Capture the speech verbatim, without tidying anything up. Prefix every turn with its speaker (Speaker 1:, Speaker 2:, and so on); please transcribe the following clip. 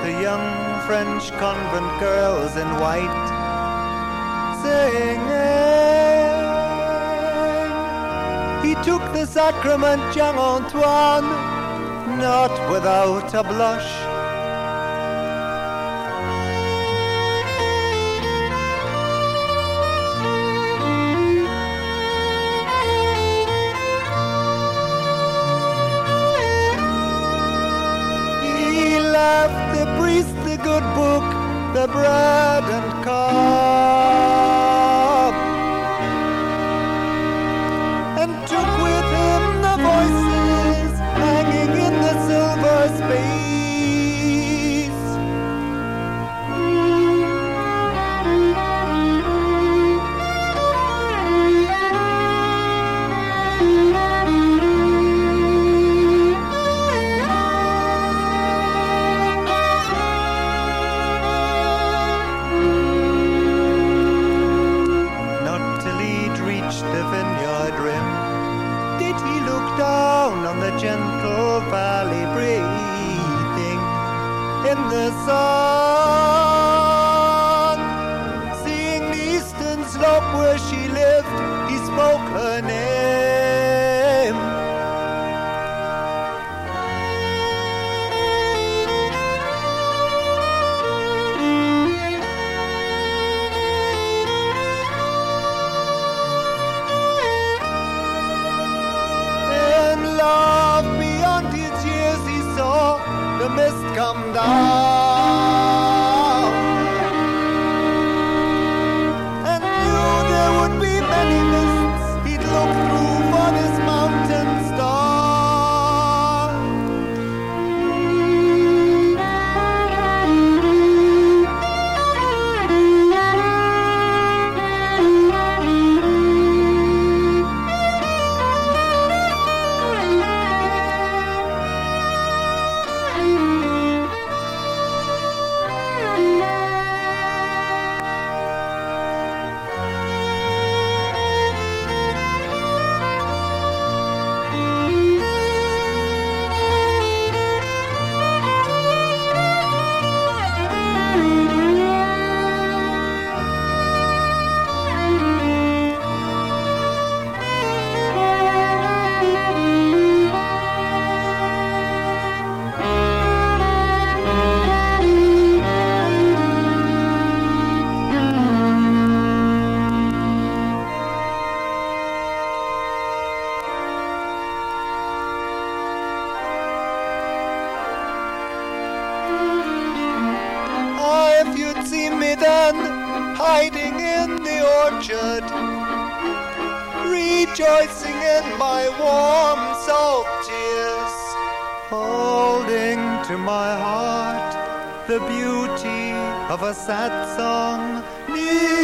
Speaker 1: the young French convent girls in white, singing. He took the sacrament, young Antoine, not without a blush. The priest, the good book, the bread and cup, and took with him the voices hanging in the silver space. Gentle valley breathing in the sun. Seeing the eastern slope where she lived, he spoke her name. And love beyond his years, he saw the mist come down, and knew there would be many mists he'd look through for this mountain star. If you'd seen me then, hiding in the orchard, rejoicing in my warm salt tears, holding to my heart the beauty of a sad song near